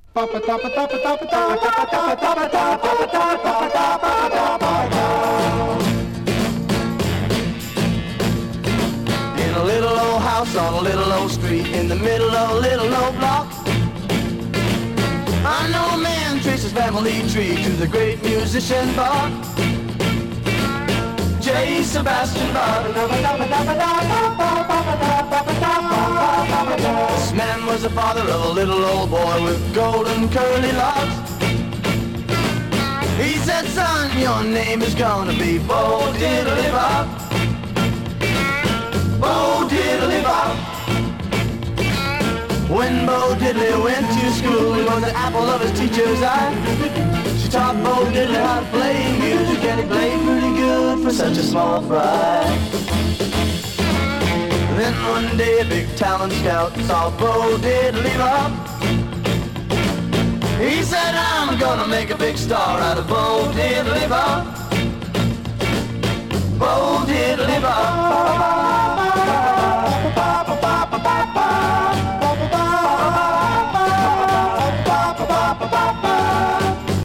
In a little old house on a little old street in the middle of a little old block, I know a man traced his family tree to the great musician Bach. J. Sebastian Bach. This man was the father of a little old boy with golden curly locks. He said, son, your name is gonna be Bo Diddley Bob. Bo Diddley Bob. When Bo Diddley went to school, he was the apple of his teacher's eye. She taught Bo Diddley how to play music, and he played pretty good for such a small fry. Then one day a big talent scout saw Bo Diddley Bob. He said, I'm gonna make a big star out of Bo Diddley Bob.